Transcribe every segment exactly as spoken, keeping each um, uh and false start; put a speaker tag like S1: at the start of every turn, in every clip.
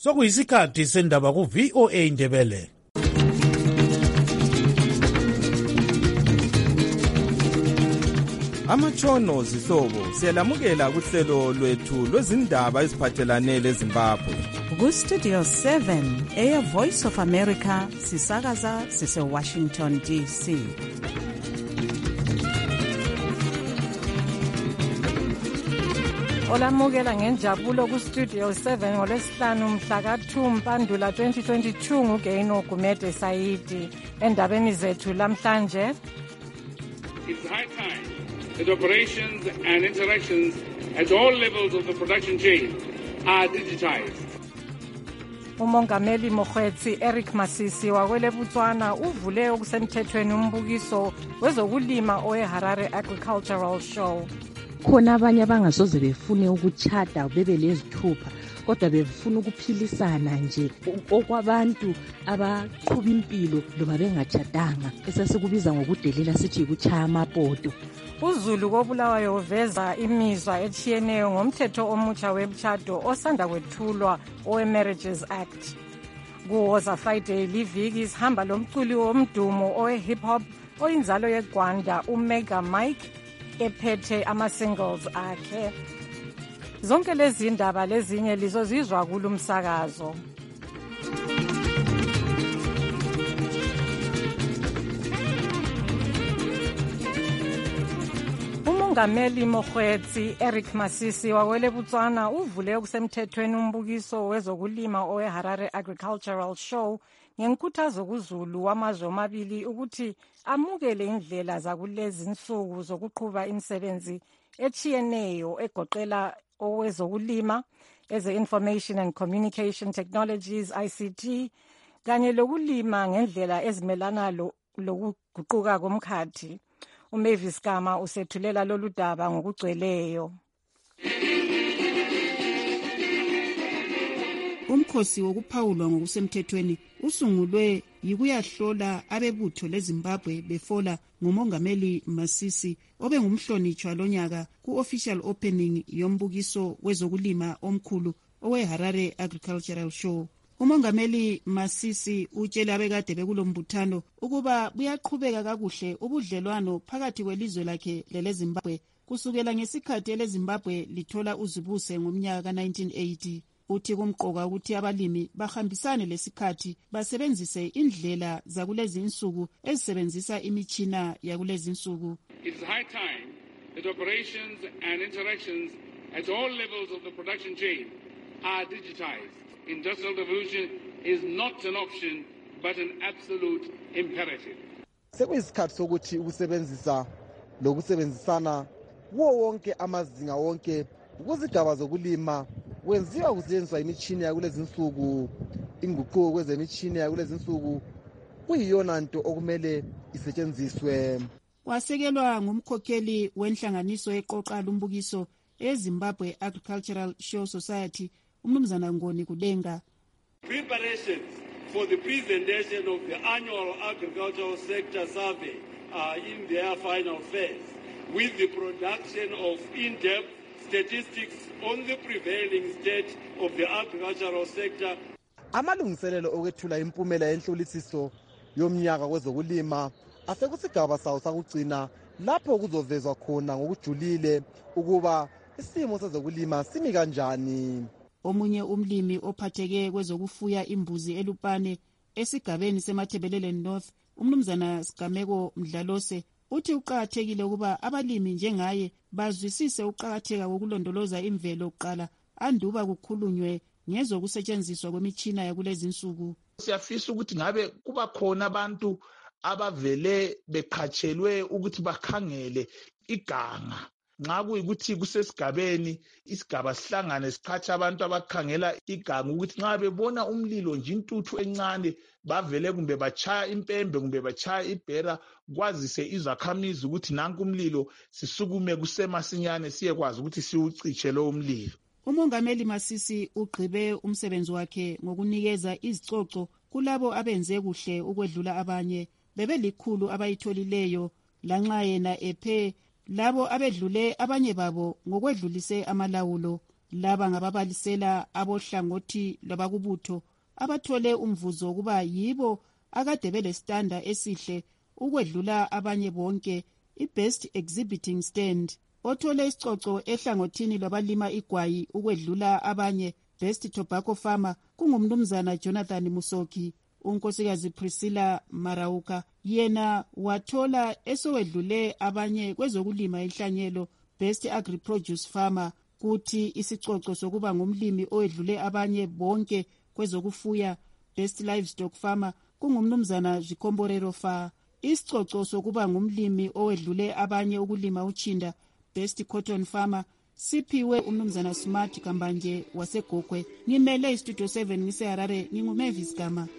S1: Sokuyisikhathi sendaba ku V O A Indebele.
S2: Amatshono zihlobo siyalamukela kuhlelo lwethu lwezindaba eziphathelane leZimbabwe.
S3: Ku Studio seven eya Voice of America sisakaza sise Washington D C.
S4: Olamukela ngenjabulo ku Studio seven ngolwesihlanu mhla ka two Mpandula twenty twenty-two nguGaino Gumede Saidi. Endabeni zethu lamhlanje,
S5: it's high time that operations and interactions at all levels of the production chain are digitized.
S4: uMongameli Mokgweetsi Eric Masisi wakwele Botswana uvule okusemthethweni umbukiso wezokulima oweHarare Agricultural Show.
S6: Khona abanye abangasoze befune ukuchata bebe lezithupha kodwa befuna ukuphilisana nje okwabantu abaqhuba impilo loba bengachatanga esasikubiza ngokudelela sithi ukuchaya amapoto.
S4: uZulu kobulawayo uveza imizwa etshiyeneyo ngomthetho omutsha wemtshado osanda kwethulwa owe-Marriages Act. Kuwoza Friday liviki sihamba lomculi womdumo owe-hip hop oyinzalo yeGwanda uMega Mike ephethe ama-singles akhe. Zonke lezi ndaba lezinye lizozizwa kulumsakazo. uMongameli Mokgweetsi Eric Masisi wakwele Botswana uvule okusemthethweni umbukiso wezokulima oweHarare Agricultural Show ngenkuthazo kuZulu wamazwe amabili ukuthi amukele indlela zakulezi nsuku zokuqhuba imisebenzi echiyeneyo egoqela owezokulima, eze-Information and Communication Technologies I C T, kanye lokulima ngendlela ezimelana lokuguquka komkhathi. uMavis Kama usethulela lolu daba ngokugcweleyo.
S7: Umkhosi wokuphawulwa ngokusemthethweni usungulwe yikuyahlola abebutho leZimbabwe befola nguMongameli Masisi obengumhlonitshwa lonyaka ku-official opening yombukiso wezokulima omkhulu oweHarare Agricultural Show. uMongameli Masisi utshela abekade bekulombuthano ukuba buyaqhubeka kakuhle ubudlelwano phakathi kwelizwe lakhe leleZimbabwe kusukela ngesikhathi eleZimbabwe lithola uzibuse ngomnyaka ka nineteen eighty. Uthi kumqoka ukuthi abalimi bahambisane lesikhathi basebenzise indlela zakulezi insuku ezisebenzisa imitshina yakulezi insuku.
S5: It's high time that operations and interactions at all levels of the production chain are digitized. Industrial revolution is not an option but an absolute imperative.
S8: Sekuyisikhathi sokuthi ukusebenzisa lokusebenzisana kuwo wonke amazinga wonke kuzigaba zokulima kwenziwa kusetshenziswa imitshini yakulezi insuku. Inguquko kwezemitshini yakulezi insuku kuyiyona nto okumele isetshenziswe.
S7: Wasekelwa ngumkhokheli wenhlanganiso eqoqa lumbukiso eZimbabwe Agricultural Show Society uMnumzana Ngoni Kudenga.
S9: Preparations for the presentation of the annual agricultural sector survey are in their final phase, with the production of in-depth statistics on the prevailing state of the agricultural sector.
S8: Amalungiselelo okwethula impumela yenhlolisiso yomnyaka kwezokulima asekusigaba sawo sakugcina lapho kuzovezwa khona ngokujulile ukuba isimo sezokulima simi kanjani.
S7: Omunye umlimi ophatheke kwezokufuya imbuzi eLupane esigabeni seMathebelele North uMnumzana Sigameko Mdlalose uthi uqhakathekile ukuba abalimi njengaye bazwisise uqhakatheka kokulondoloza imvelo kuqala anduba kukhulunywe ngezokusetshenziswa kwemitshina yakulezi insuku.
S10: Siyafisa ukuthi ngabe kuba khona abantu abavele beqhatshelwe ukuthi bakhangele iganga. Nxa kuyikuthi kusesigabeni isigaba sihlangane siqhatsha abantu abakhangela iganga ukuthi nxa bebona umlilo nje intuthu encane bavele kumbe bachaya impembe kumbe bachaya ibhera kwazise izakhamizi ukuthi nanku umlilo sisukume kusemasinyane siyekwazi ukuthi siwuciche lo umlilo.
S7: uMongameli Masisi ugqibe umsebenzi wakhe ngokunikeza izicoco kulabo abenze kuhle ukwedlula abanye bebelikhulu abayitholileyo lanxa yena ephe labo abedlule abanye babo ngokwedlulise amalawulo. Laba ngababalisela abohlangothi lwabakubutho abathole umvuzo wokuba yibo akade belestanda esihle ukwedlula abanye bonke, i-Best Exhibiting Stand. Othole isicoco ehlangothini lwabalima igwayi ukwedlula abanye, Best Tobacco Farmer, kungumnumzana Jonathan Musoki. Unkosikazi Priscilla Marauka yena wathola esowedlule abanye kwezokulima inhlanyelo, Best Agri-Produce Farmer, kuthi isicoco sokuba ngumlimi owedlule abanye bonke kwezokufuya, Best Livestock Farmer, kungumnumzana Zikomborero Fa. Isicoco sokuba ngumlimi owedlule abanye ukulima uchinda, Best Cotton Farmer, siphiwe umnumzana Smart Kambanje wasegogwe. Ngimele istudio seven ngiseharare, nginguMavis Gama.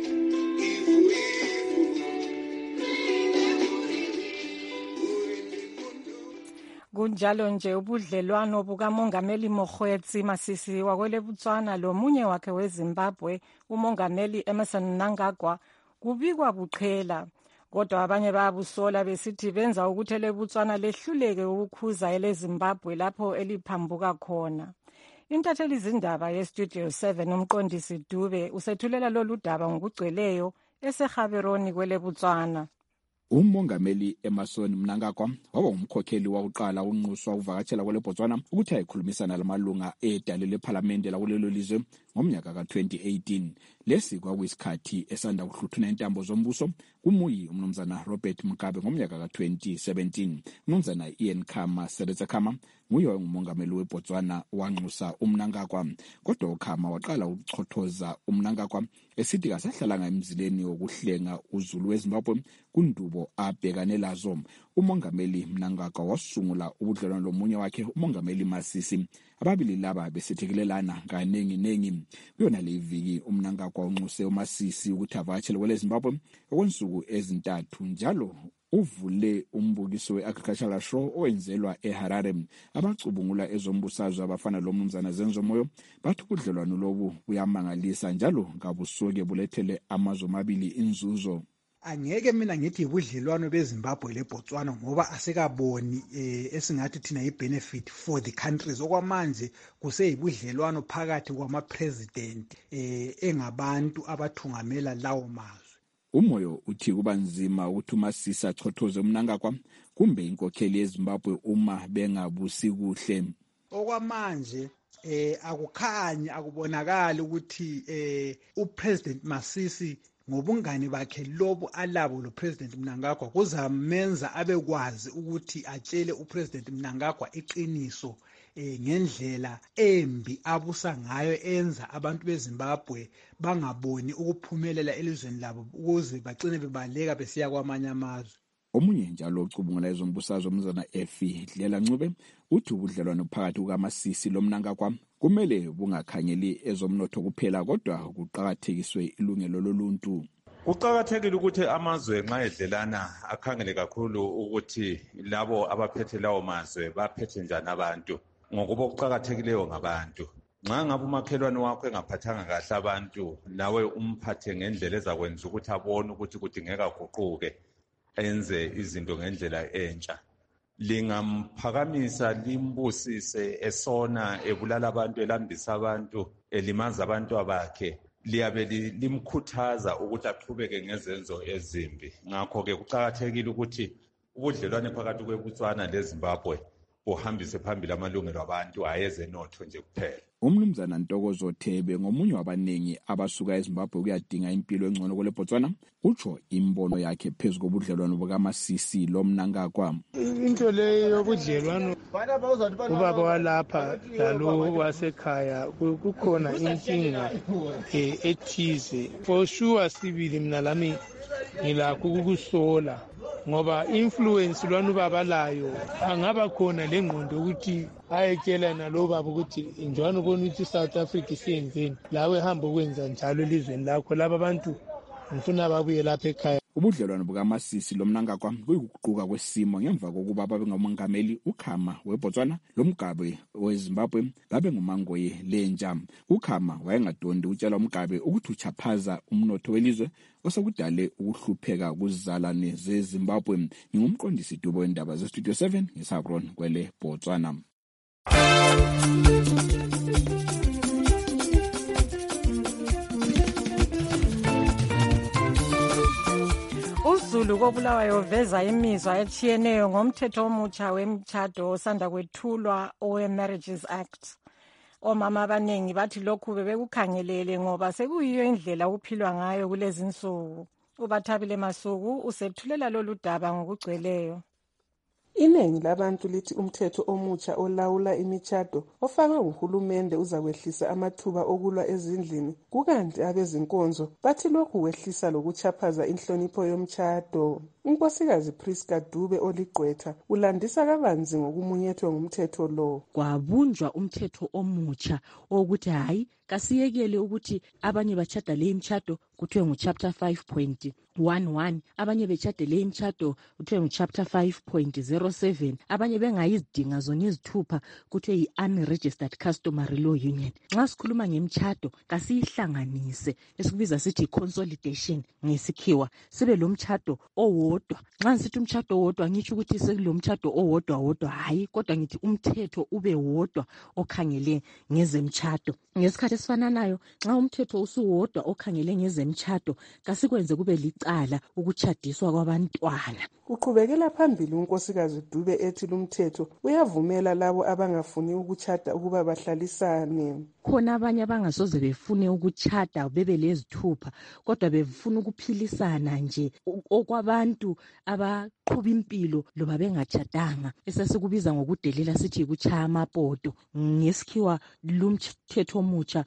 S4: Kunjalo nje ubudlelwano bukaMongameli Mokgweetsi Masisi wakwele Botswana lomunye wakhe weZimbabwe uMongameli Emmerson Mnangagwa kubikwa buqhela, kodwa abanye bayabusola besithi benza ukuthi leBotswana lehluleke ukukhuza eleZimbabwe lapho eliphambuka khona. Intatheli izindaba yestudio seven umqondisi Dube usethulela lolu daba ngokugcweleyo eseGaborone kwele Botswana.
S11: uMongameli Emmerson Mnangagwa waba umkhokheli wakuqala unquswa uvakatshela kwele Botswana ukuthi ayikhulumisana lamalunga edale leParliament lakulelo lizwe ngomnyaka ka twenty eighteen. Lesi kwakuyisikhathi esanda kuhluthuna intambo zombuso kumuyi umnumzana Robert Mugabe ngomnyaka ka twenty seventeen. Umnumzana Ian Khama Seretse Khama nguye ngumongameli weBotswana wanxusa uMnangagwa, kodwa uKhama waqala ukuchothoza uMnangagwa esithi kasahlalanga emzileni wokuhlenga uZulu weZimbabwe kundubo abhekane lazo. Umongameli Mnangagwa wasungula ubudlelwano lomunye wakhe uMongameli Masisi, ababili laba besethekelelana kanengi nengi. Kuyona le viki uMnangagwa unxuse uMasisi ukuthi avakatshele kwele Zimbabwe okwensuku ezintathu, njalo uvule umbukiso we-agricultural show owenzelwa eHarare. Abacubungula ezombusazwe abafana lomnumzana Zenzo Moyo bathi ubudlelwano lobu buyamangalisa njalo ngabusuke bulethele amazwe amabili inzuzo.
S12: Angeke mina ngithi ubudlelwano beZimbabwe leBotswana ngoba asekaboni eh, esingathi thina i-benefit for the countries. Okwamanje kuseyibudlelwano phakathi kwama-president eh, engabantu abathungamela lawo mazwe.
S11: Umoyo uthi kuba nzima ukuthi uMasisi achothoze uMnangagwa kumbe inkokheli yeZimbabwe uma bengabusi kuhle.
S12: Okwamanje eh akukhanyi akubonakala ukuthi eh uPresident Masisi ngobungani bakhe lobu alabo lo President Mnangagwa kuzamenza abekwazi ukuthi atshele uPresident Mnangagwa iqiniso eh ngendlela embi abusa ngayo enza abantu beZimbabwe bangaboni ukuphumelela elizweni labo ukuze bagcine bebaleka besiya kwamanye amazwe.
S11: Omunye njalo ocubungula ezombusazwe umnumzana Efi Dlela Ncube uthi ubudlelwano phakathi kukaMasisi loMnangagwa kumele bungakhanyeli ezomnotho kuphela kodwa kuqhakathekiswe ilungelo loluntu.
S13: Kuqhakathekile ukuthi amazwe nxa edlelana akhangele kakhulu ukuthi labo abaphethe lawo mazwe baphethe njani abantu, ngokuba kuqhakathekileyo ngabantu. Nxa ngabe umakhelwane wakho engaphathanga kahle abantu nawe umphathe ngendlela ezakwenza ukuthi abone ukuthi kudingeka guquke enze izinto ngendlela entsha. Lingamphakamisa limbusise esona ebulala abantu elambisa abantu elimaza abantu abakhe, liyabe limkhuthaza ukuthi aqhubeke ngezenzo ezimbi. Ngakho ke kuqhakathekile ukuthi ubudlelwane phakathi kweBotswana leZimbabwe buhambise phambili amalungelo abantu ayezenotho nje kuphela.
S11: Umnumzana Ntokozo Thebe ngomunye wabanengi abasuka eZimbabwe ukuyadinga impilo engcono kwele Botswana utsho imbono yakhe phezu kobudlelwano bukaMasisi loMnangagwa.
S14: Into leyo yobudlelwano ubaba walapha lalo wasekhaya kukhona inkinga ethize. For sure sibili mina lami ngilakho ukukusola ngoba influence lwana ubaba layo angaba khona lengqondo ukuthi ayekela nalo baba ukuthi njalo ubona ukuthi South Africa isenzeni lawe hamba ukwenza njalo elizweni lakho laba abantu ngifuna babuye lapha ekhaya.
S11: Ubudlelwano bukaMasisi loMnangagwa kuyikuquka kwesimo ngemva kokuba babe ngomongameli uKhama weBotswana loMgabe weZimbabwe babe ngumangoye lentsha. uKhama wayengadondi utshela uMgabe ukuthi uchaphaza umnotho welizwe osekudale ukuhlupheka kuzalane zeZimbabwe. Ngingumqondisi Dubo wendaba zeStudio seven ngeSabrone kwele Botswana.
S4: UZulu koBulawayo veza imizwa etshiyeneyo ngomthetho omutsha wemtshado osanda kwethulwa owe-Marriages Act. Omama abanengi bathi lokhu bebekukhangelele ngoba sekuyiyo indlela ukuphilwa ngayo kulezi nsuku. UBathabile Masuku usethulela lolu daba ngokugcweleyo.
S15: Iningi labantu lithi umthetho omutsha olawula imitshado ofakwe nguhulumende uzakwehlisa amathuba okulwa ezindlini, kukanti abezinkonzo bathi lokhu kwehlisa lokuchaphaza inhlonipho yomtshado. Unkosikazi Priska Dube Oligqwetha ulandisa kabanzi ngokumunyethwe ngumthetho lo.
S6: Kwabunjwa umthetho omutsha ukuthi hayi kasiyekele ukuthi abanye bachada le imtshado kuthiwe nguchapter five point one one, abanye bechade le imtshado kuthiwe nguchapter five point zero seven, abanye bengayizidinga zona izithupha kuthiwe yi-unregistered customary law union. Nxa sikhuluma ngemtshado kasiyihlanganise esikubiza sithi consolidation ngesikhiwa, sibe lo mtshado owodwa. Nxa sithi umtshado owodwa ngitsho ukuthi sekulo mtshado owodwa wodwa hayi, kodwa ngithi umthetho ube wodwa okhangele ngezemtshado. Ngesikhathi esifananayo nxa umthetho usuwodwa okhangele ngezemtshado kasikwenze kube licala ukutshadiswa kwabantwana.
S15: Uqhubekela phambili unkosikazi Dube ethi lumthetho uyavumela labo abangafuni ukutshada ukuba bahlalisane.
S6: Khona abanye abangasoze befune ukutshada bebe lezithupha, kodwa befuna ukuphilisana nje okwabantu abaqhuba impilo loba bengatshadanga, esasikubiza ngokudelela sithi ukuchaya amapoto. Ngesikhiwa lumthetho omutsha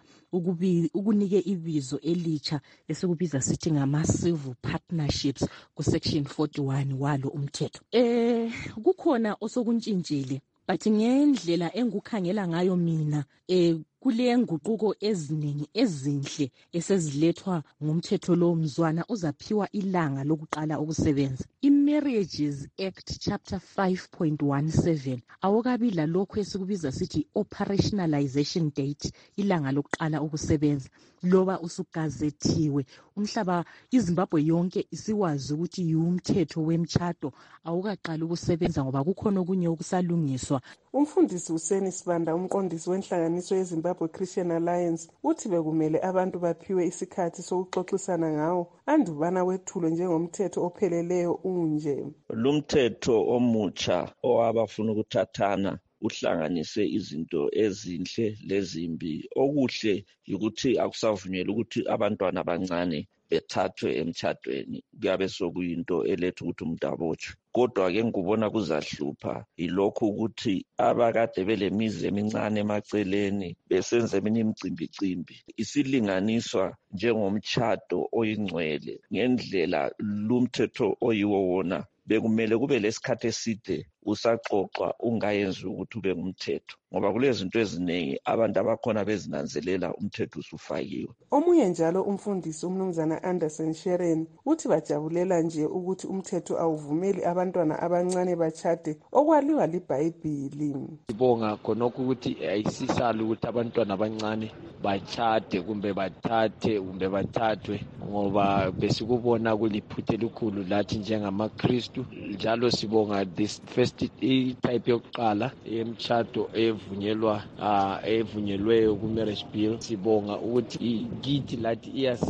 S6: ukunike ibizo elitsha esikubiza sithi ngama-civil partnerships ku section forty-one walo umthetho. Eh kukhona osokuntshintshile but ngendlela engukhangela ngayo mina eh kule nguquko eziningi ezinhle esezilethwa ngumthetho lo mzwana uzaphiwa ilanga lokuqala ukusebenza. I-Marriages Act chapter five point one seven awukabila lokho esikubiza sithi operationalization date, ilanga lokuqala ukusebenza. Loba usugazethiwe umhlaba iZimbabwe yonke isiwazi ukuthi yumthetho wemtshado awukaqala ukusebenza ngoba kukhona okunye okusalungiswa.
S15: Umfundisi Useni Sibanda, umqondisi wenhlanganiso yeZimbabwe Christian Alliance, uthi bekumele abantu baphiwe isikhathi sokuxoxisana ngawo andubana wethulwe njengomthetho opheleleyo unje.
S16: Lumthetho omutsha owabafuna ukuthathana uhlanganise izinto ezinhle lezimbi. Okuhle ukuthi akusavunyelwa ukuthi abantwana abancane bethathwe emtshadweni, kuyabe sokuyinto eletha ukuthi umuntu abotshwe. Kodwa ke ngikubona kuzahlupha yilokho ukuthi abakade belemizi emincane emaceleni besenze eminye imicimbicimbi isilinganiswa njengomtshado oyingcwele ngendlela lumthetho oyiwo wona bekumele kube lesikhathi eside usaxoxwa ungayenzi ukuthi ube ngumthetho, ngoba kulezinto eziningi abantu abakhona bezinanzelela umthetho usufakiwe.
S15: Omunye njalo umfundisi umnumzana Anderson Sheren uthi bajabulela nje ukuthi umthetho awuvumeli abantwana abancane bachade okwaliwa liBhayibhili.
S17: Sibonga khonokho ukuthi ayisisala ukuthi abantwana abancane bachade kumbe bathathe kumbe bathathwe, ngoba besikubona kuliphuthe elikhulu lathi njengamaKristu. Njalo sibonga this first type yokuqala emtshado evunyelwa evunyelweyo ku-marriage bill. Sibonga ukuthi kithi lathi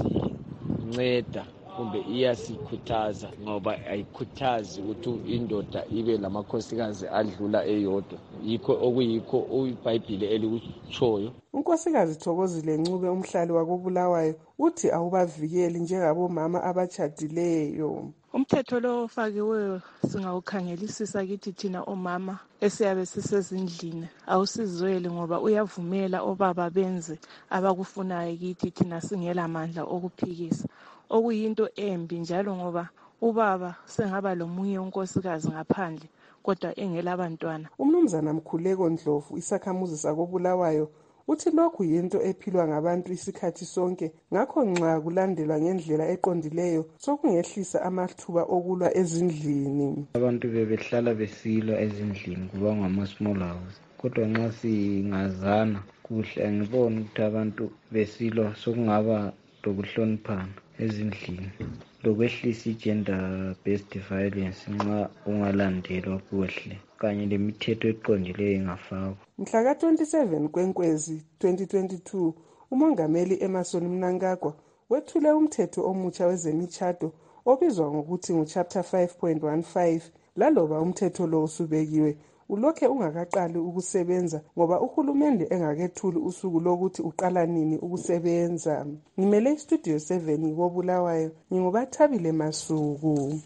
S17: iyasinceda kumbe iyasikhuthaza, ngoba ayikhuthazi ukuthi indoda ibe lamakhosikazi adlula eyodwa. Yikho okuyikho iBhayibhili elikutshoyo.
S15: Unkosikazi Thokozile Ncube, umhlali wakoBulawayo, uthi awubavikeli njengabomama abachadileyo.
S18: Umthetho lo ofakiweyo singawukhangelisisa kithi thina omama esiyabe sisezindlini awusizweli, ngoba uyavumela obaba benze abakufunayo kithi thina singela amandla okuphikisa, okuyinto embi njalo ngoba ubaba sengaba lomunye unkosikazi ngaphandle kodwa engela abantwana.
S15: Umnumzana Mkhuleko Ndlovu, isakhamuzi sakoBulawayo, uthi lokhu yinto ephilwa ngabantu isikhathi sonke, ngakho nxa kulandelwa ngendlela eqondileyo sokungehlisa amathuba okulwa ezindlini.
S19: Abantu bebehlala besilwa ezindlini kuba ngama-small house, kodwa nxa singazana kuhle angiboni ukuthi abantu besilwa sokungaba lokuhloniphana. ezindlini lokwehlisa i-gender based violence nxa ungalandelwa kuhle kanye lemithetho eqondileyo ingafakwa.
S15: Mhla ka twenty-seven kweNkwezi twenty twenty-two umongameli Emmerson Mnangagwa wethule umthetho omutsha wezemishado obizwa ngokuthi nguchapter five point one five. Laloba umthetho lo usubekiwe ulokhe ungakaqali ukusebenza ngoba uhulumende engakethuli usuku lokuthi uqala nini ukusebenza. Ngimele istudio seven ngobulawayo, ngingubathabile Masuku.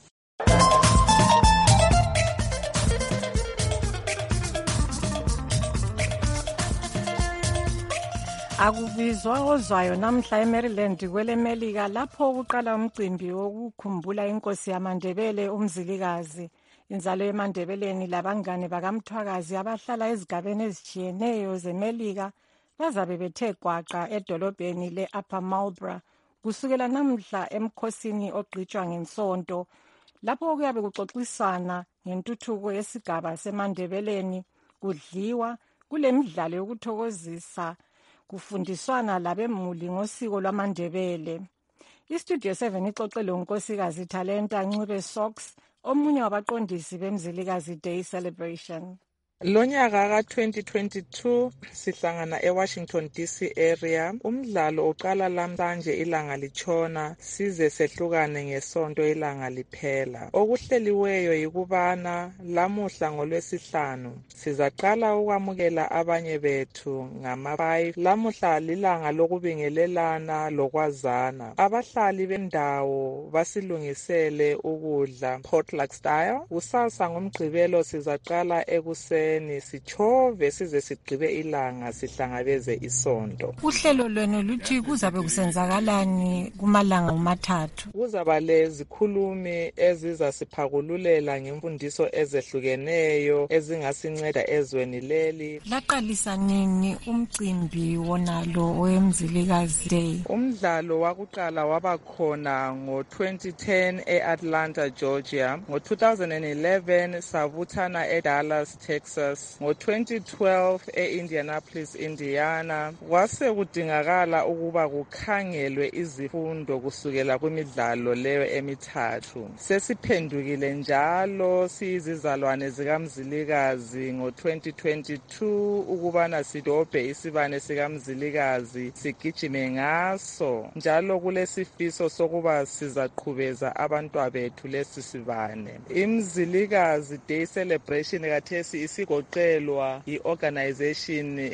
S4: Akubizwa ozwayo namhla eMaryland kwelemelika lapho ukuqala umcimbi wokukhumbula inkosi yamaNdebele uMzilikazi. Inzalo yemandebeleni labangane bakamthwakazi abahlala ezigabeni ezitshiyeneyo zemelika bazabe bethe gwaqa edolobheni le-Upper Marlborough kusukela namhla emkhosini ogqitshwa ngensonto lapho kuyabe kuxoxisana ngentuthuko yesigaba semandebeleni, kudliwa, kulemidlalo yokuthokozisa, kufundiswana labemuli ngosiko lwamandebele. Istudio seven ixoxele unkosikazi Talenta Ncube Socks, omunye wabaqondisi bemzilikazi Day Celebration.
S20: Lonyaka ka twenty twenty-two sihlangana eWashington D C area. Umdlalo uqala lamhlanje ilanga litshona size sehlukane ngesonto ilanga liphela. Okuhleliweyo yikubana lamuhla ngolwesihlanu sizaqala ukwamukela abanye bethu ngama five. Lamuhla lilanga lokubingelelana lokwazana. Abahlali bendawo basilungisele ukudla potluck style. Kusasa ngomgqibelo sizaqala ekuseni sichove size sigqibe ilanga sihlangabeze isonto.
S4: Uhlelo lwenu luthi kuzabe kusenzakalani kumalanga umathathu?
S20: Kuzaba lezikhulumi ezizasiphakulela ngemfundiso ezehlukeneyo ezingasinceda ezweni leli.
S4: Laqalisa nini umcimbi wonalo wemzilikazi Day?
S20: Umdlalo wakuqala waba khona ngo twenty ten e-Atlanta, Georgia. Ngo two thousand eleven sabuthana eDallas, Texas. Ngo twenty twelve e-Indianapolis, Indiana. Kwase kudingakala ukuba kukhangelwe izifundo kusukela kwimidlalo leyo emithathu. Sesiphendukile njalo siyizizalwane zikaMzilikazi ngo twenty twenty-two ukubana sidobhe isibane sikaMzilikazi sigijime ngaso. Njalo kulesifiso sokuba sizaqhubeza abantwana bethu lesi sibane. Imzilikazi Day Celebration kathesi isigoqelwa i-organization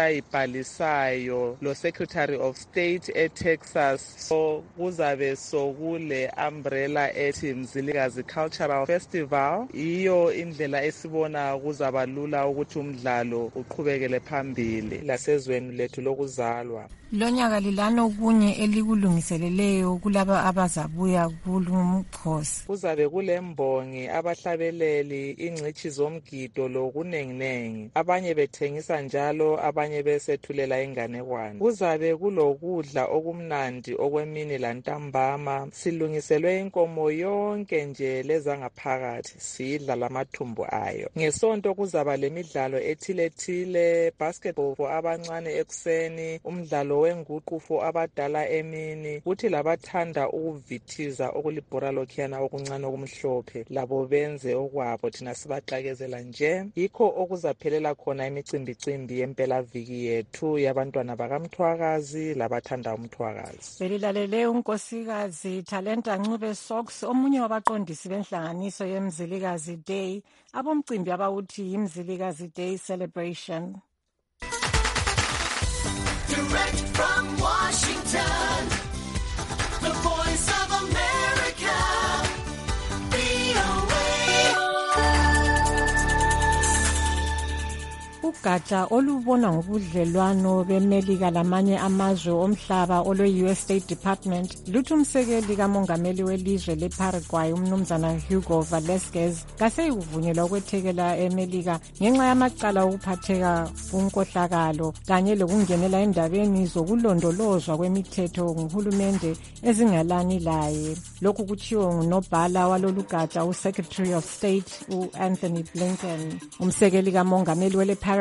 S20: esayibhalisayo lo Secretary of State eTexas. So kuzabe sokule umbrella ethi Mzilikazi Cultural Festival. Iyo indlela esibona kuzaba lula ukuthi umdlalo uqhubekele phambili lasezweni lethu lokuzalwa.
S4: Lonyaka lilana okunye elikulungiseleleyo kulaba abazabuya kulumkhosi.
S20: Kuzabe kulembongi, abahlabeleli, ingcithi zomgido lokunenginengi. Abanye bethengisa njalo, abanye besethulela inganekwane. Kuzabe kulokudla okumnandi okwemini lantambama. Silungiselwe inkomo yonke nje lezangaphakathi, sidla lamathumbu ayo. Ngesonto kuzaba lemidlalo ethile-thile, basketball for abancane ekuseni, umdlalo wenguqu for abadala emini, kuthi labathanda ukuvithiza okulibhora lokhiyana okuncane okumhlophe labo benze okwabo thina sibaxakezela nje. Yikho okuzaphelela khona imicimbicimbi yempelaviki yethu yabantwana bakamthwakazi labathanda umthwakazi.
S4: Belilalele unkosikazi Talenta Ncube Socks, omunye wabaqondisi benhlanganiso yemzilikazi Day, abomcimbi abawuthi imzilikazi Day Celebration.
S21: Direct from Washington, the voice of America, V O A.
S4: Ugatsha olubona ngobudlelwano bemelika lamanye amazwe omhlaba olwe-U S State Department luthi umsekeli kamongameli welizwe leParaguay umnumzana Hugo Velasquez kaseyikuvunyelwa ukwethekela emelika ngenxa yamacala okuphatheka kunkohlakalo kanye lokungenela endabeni zokulondolozwa kwemithetho nguhulumende ezingalani laye. Lokhu kutshiwo ngunobhala walolu gatsha uSecretary of State u-Anthony Blinken. Umsekeli kamongameli wele Paraguay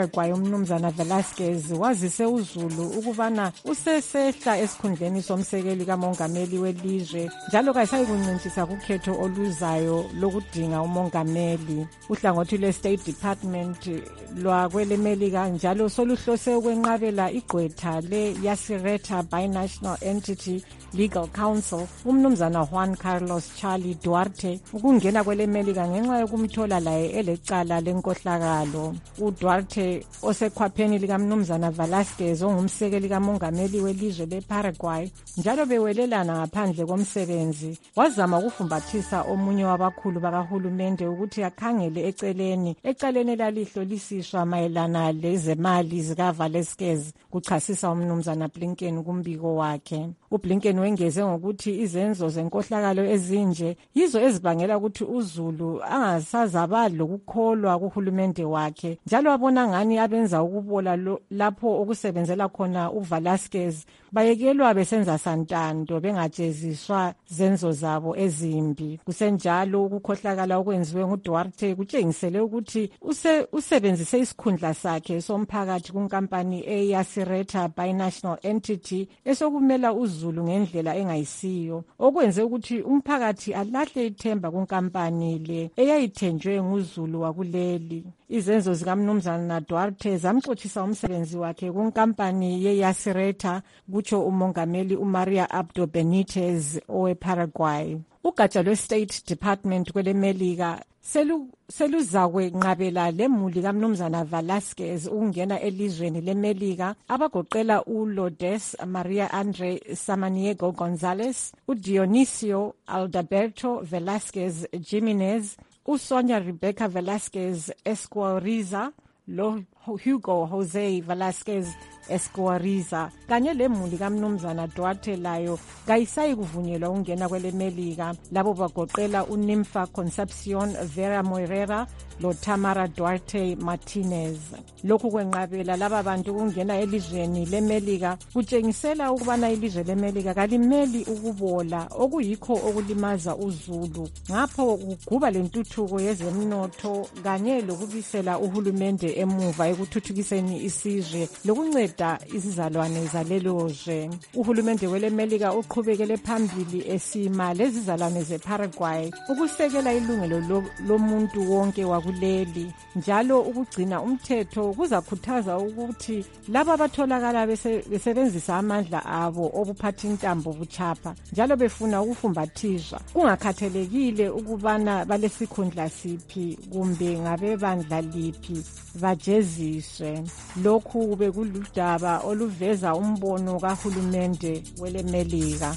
S4: weParaguay umnumzana Velasquez wazise uZulu ukubana usesehla esikhundleni somsekeli kamongameli welizwe njalo kayisayikuncintiswa kukhetho oluzayo lokudinga umongameli. Uhlangothi lwe-State Department lwakwelemelika njalo soluhlose ukwenqabela igqwetha le-Yacyretá Binational Entity Legal Council umnumzana Juan Carlos Charlie Duarte ukungena kwelemelika ngenxa yokumthola laye elecala lenkohlakalo. uDuarte osekhwapheni likamnumzana Velasquez ongumsekeli kamongameli welizwe leParaguay njalo bewelelana ngaphandle komsebenzi wazama ukufumbathisa omunye wabakhulu bakahulumende ukuthi akhangele eceleni ecaleni lalihlolisiswa mayelana lezemali zikaVelasquez kuchasisa umnumzana Blinken kumbiko wakhe. uBlinken wengeze ngokuthi izenzo zenkohlakalo ezinje yizo ezibangela ukuthi uZulu angasazaba lokukholwa kuhulumende wakhe njalo abona ngani abenza ukubola lapho okusebenzela khona uVelasquez bayekelwa besenza santando bengajeziswa zenzo zabo ezimbi. Kusenjalo ukukhohlakala okwenziwe nguDuarte kutshengisele ukuthi use usebenzise isikhundla sakhe somphakathi kunkampani eYacyretá Binational Entity esokumela uZulu ngendlela engayisiyo okwenze ukuthi umphakathi alahle ithemba kunkampani le eyayithenjwe nguZulu wakuleli. Izenzo zikamnumzana Duarte zamxothisa umsebenzi wakhe kunkampani yeYacyretá kutsho umongameli uMaria Abdo Benitez oweParaguay. Ugatsha lwe-State Department kwelemelika selu seluzakwe nqabela lemuli kamnumzana Velasquez ukungena elizweni lemelika abagoqela uLourdes Maria Andre Samaniego Gonzalez, uDionisio Aldaberto Velasquez Jimenez, uSonia Rebecca Velasquez Esquariza, lo Hugo Jose Velasquez Esquariza kanye lemuli kamnumzana Duarte layo kayisayi kuvunyelwa ukungena kwelemelika. Labo bagoqela uNimfa Concepcion Vera Moreira lo Tamara Duarte Martinez. Lokhu kwenqabela laba bantu ukungena elizweni lemelika kutshengisela ukubana ilizwe lemelika kalimeli ukubola okuyikho okulimaza uZulu ngapho kuguba lentuthuko yezemnotho kanye lokubisela uhulumende emuva ekuthuthukiseni isizwe lokunceda izizalwane zalelozwe. Uhulumende welemelika uqhubekele phambili esima lezizalwane zeParaguay ukusekela ilungelo lomuntu wonke wakuleli njalo ukugcina umthetho kuzakhuthaza ukuthi laba abatholakala besebenzisa amandla abo obuphathi intambo buchapha njalo befuna ukufumbathizwa kungakhathelekile ukubana balesikhundla siphi kumbe ngabebandla liphi bajeziswe. Lokhu bekuludaba oluveza umbono kahulumende welemelika.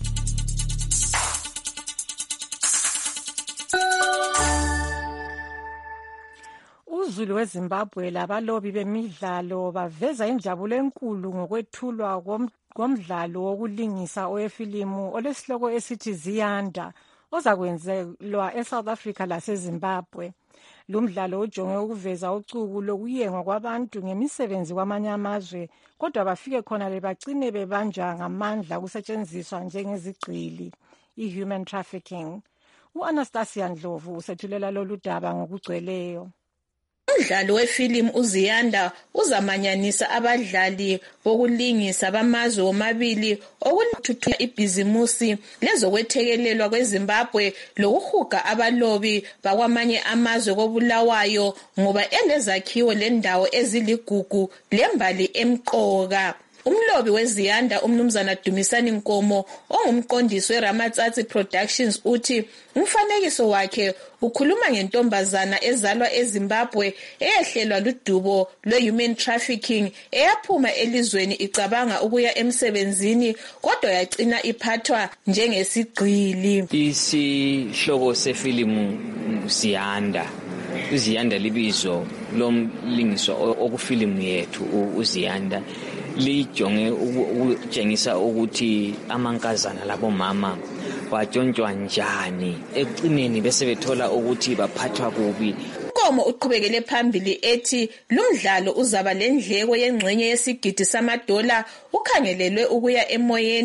S4: uZulu weZimbabwe labalobi bemidlalo baveza injabulo enkulu ngokwethulwa komdlalo wokulingisa owefilimu olesihloko esithi Ziyanda ozakwenzelwa eSouth Africa laseZimbabwe. Lo mdlalo ujonge ukuveza ucuku lokuyengwa kwabantu ngemisebenzi kwamanye amazwe kodwa bafike khona bebagcine bebanjwa ngamandla kusetshenziswa njengezigqili i-human trafficking. U-Anastasia Ndlovu usethulela lolu daba ngokugcweleyo.
S1: Umdlalo wefilimu uZiyanda uzamanyanisa abadlali bokulingisa bamazwe omabili okuthuthukisa ibhizimusi lezokwethekelelwa kweZimbabwe lokuhuga abalobi bakwamanye amazwe kobulawayo ngoba enezakhiwo lendawo eziligugu lembali emqoka. Umlobi weZiyanda umnumzana Dumisani Nkomo ongumqondisi weRamatsatsi Productions uthi umfanekiso wakhe ukhuluma ngentombazana ezalwa eZimbabwe eyehlelwa ludubo lwe-human trafficking eyaphuma elizweni icabanga ukuya emsebenzini kodwa yagcina iphathwa njengesigqili.
S22: Isihloko sefilimu Ziyanda. uZiyanda libizo lomlingiso okufilimu yethu uZiyanda lijonge ukutshengisa ukuthi amankazana labomama batshontshwa njani ekucineni bese bethola ukuthi baphathwa kubi.
S1: Nkomo uqhubekele phambili ethi lumdlalo uzaba lendleko yengxenye yesigidi samadola ukhangelelwe ukuya emoyeni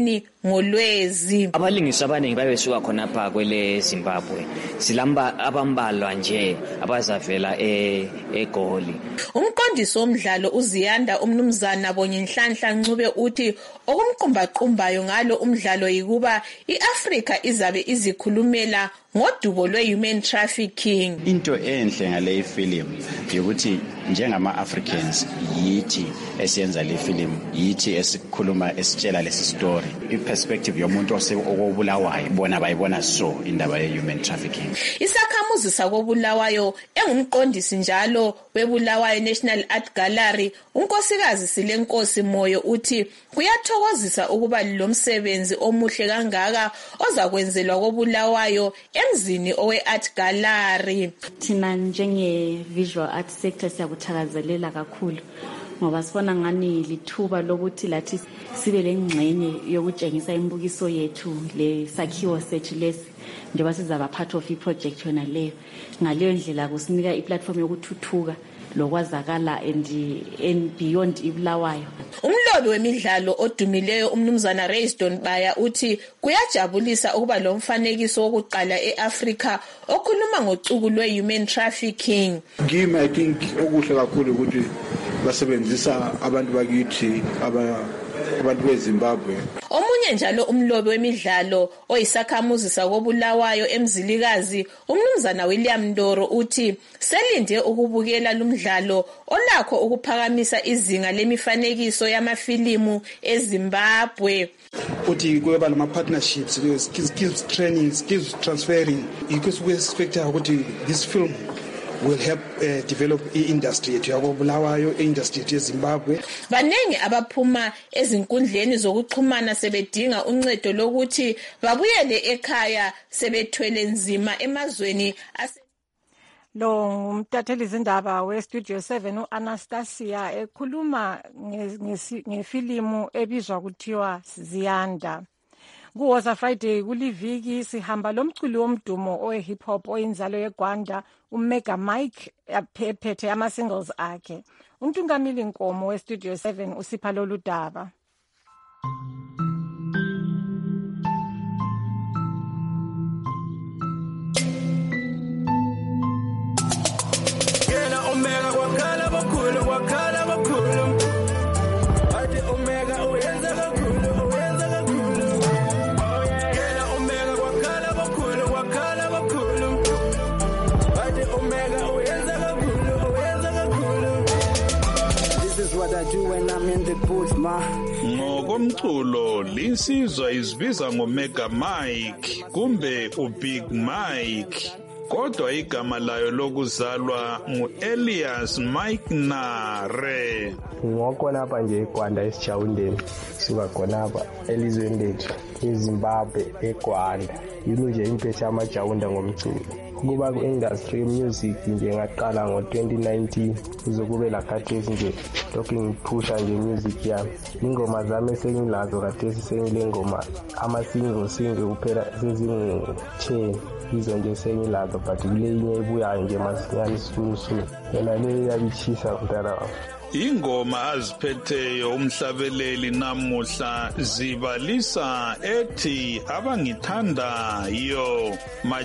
S1: ngolwezi.
S22: Abalingisi abaningi babesuka khonapha kwele Zimbabwe. Silamba abambalwa nje abazavela e eGoli.
S1: Umqondisi womdlalo uZiyanda umnumzana Bonyenhlanhla Ncube uthi okumqumbaqumbayo ngalo umdlalo yikuba iAfrika izabe izikhulumela ngodubo lwe-human trafficking.
S2: Into enhle ngale film yokuthi njengama-Africans yithi esiyenza le film, yithi esikhuluma esitshela lesi story. I-perspective yomuntu okobulawayo bona bayibona so indaba ye-human trafficking.
S1: Isakhamuzi sakobulawayo engumqondisi njalo webulawayo National Art Gallery unkosikazi Silenkosi Moyo uthi kuyathokozisa ukuba lo msebenzi omuhle kangaka ozakwenzelwa kobulawayo emzini owe-Art Gallery.
S3: Thina njenge visual art sector siyakuthakazelela kakhulu ngoba sibona ngani lithuba lokuthi lathi sibe lengxenye yokutshengisa imbukiso yethu le sakhiwo sethu lesi njengoba sizaba part of i-project yona leyo. Ngaleyo ndlela kusinika i-platform yokuthuthuka lokwazakala and and beyond ibulawayo.
S1: Umlobi wemidlalo odumileyo umnumzana Rayston Baya uthi kuyajabulisa ukuba lo mfanekiso wokuqala eAfrika okhuluma ngocuku lwe-human trafficking.
S23: Game I think okuhle kakhulu ukuthi basebenzisa abantu bakithi aba abantu beZimbabwe.
S1: Omunye njalo umlobi wemidlalo oyisakhamuzi sakobulawayo emzilikazi umnumzana William Ndoro uthi selinde ukubukela lumdlalo olakho ukuphakamisa izinga lemifanekiso yamafilimu eZimbabwe.
S23: Uthi kuba lama partnerships, skills training, skills transferring, because we expect ukuthi this film will help uh, develop i-industry yethu yakobulawayo, i-industry yethu yeZimbabwe.
S1: Banengi abaphuma ezinkundleni zokuxhumana sebedinga uncedo lokuthi babuyele ekhaya sebethwele nzima emazweni ase
S4: Lo ngumtatheli izindaba we-Studio seven u-Anastasia ekhuluma ngefilimu ebizwa kuthiwa Ziyanda. Kuwoza Friday kuliviki sihamba lomculi womdumo owe-hip hop oyinzalo yeGwanda uMega Mike ephethe ama-singles akhe. Untungamili Nkomo we-Studio seven usipha lolu daba.
S24: Omega wakala bakulu wakala bakulu ati Omega uyenza bakulu uyenza bakulu Gela Omega wakala bakulu wakala bakulu ati Omega uyenza bakulu uyenza bakulu. This is what I do when I'm in the booth ma.
S10: Ngokomculo linsizwa izibiza ngoMega Mike kumbe uBig Mike. Kodwa igama layo lokuzalwa ngu-Elias Mike Nare.
S25: Ngokhonapha nje eGwanda eSijawundeni suka khonapha elizweni lethu eZimbabwe eGwanda. Yilo nje impethe amajawunda ngomculo. Kuba ku-industry music nje ngaqala ngo-twenty nineteen kuzokube lakhathesi nje lokhu ngiphusha nje music yami. Ingoma zami esengilazo khathesi sengile ngoma ama-single single kuphela sezingu-ten. Izo nje sengilazo but kule inye ibuyayo nje masinyane sifunu yona le yabichisa mntana.
S10: Ingoma aziphetheyo umhlabeleli namuhla zibalisa ethi abangithandayo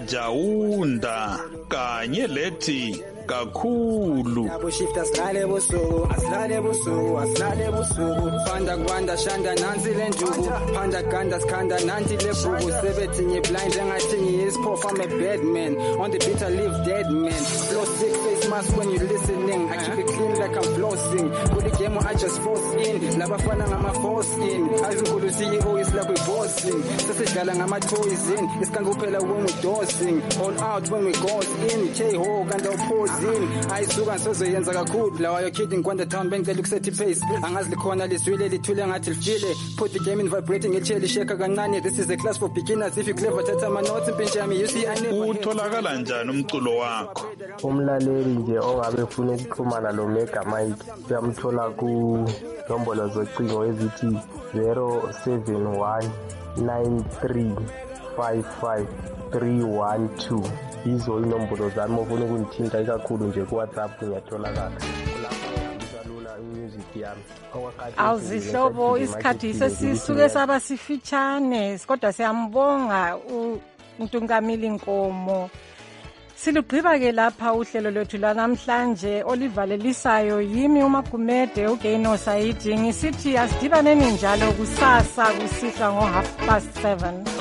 S10: majawunda kanye lethi kakhulu.
S24: Abushifta silale busuku asilale busuku asilale busuku fanda kwanda shanda nansi lenduku phanda ganda skanda nanti lebuku sebethi ngi blind engathi ngiyisiphofu I'm a bad man on the beat I live dead man flow six face mask when you listening I keep it clean like I'm flossing kuli game I just force in labafana ngama force in azinkulu C E O is like we bossing sesidlala ngama toys in isikanga kuphela when we dosing all out when we goes in K-Ho kanda pose ayisuka sozoyenza kakhulu lawa yo kidding kwanda town bengicela ukusethi pace angazi likhona liswile lithule ngathi lifile put the game in vibrating echeli sheka kancane this is a class for beginners if you clever thatha ama notes impintsha yami you see I never
S10: utholakala njani umculo wakho.
S25: Umlaleli nje ongabe ufuna ukuxhumana lo Mega Mike uyamthola ku nombolo zocingo ezithi zero seven one nine three five five three one two. Izo inombolo zami ofuna ukungithinta ikakhulu nje ku WhatsApp ngiyatholakala. Kulapho ngihambisa lula music incwadi yami
S4: awuzihlobo isikhathi sesisuke saba sifitshane kodwa siyambonga uNtungamili Nkomo. Silugqiba-ke lapha uhlelo lwethu lwanamhlanje olivalelisayo yimi uMagumede uGeno Saidi ngisithi asidibaneni njalo kusasa kusihlwa ngo half past seven.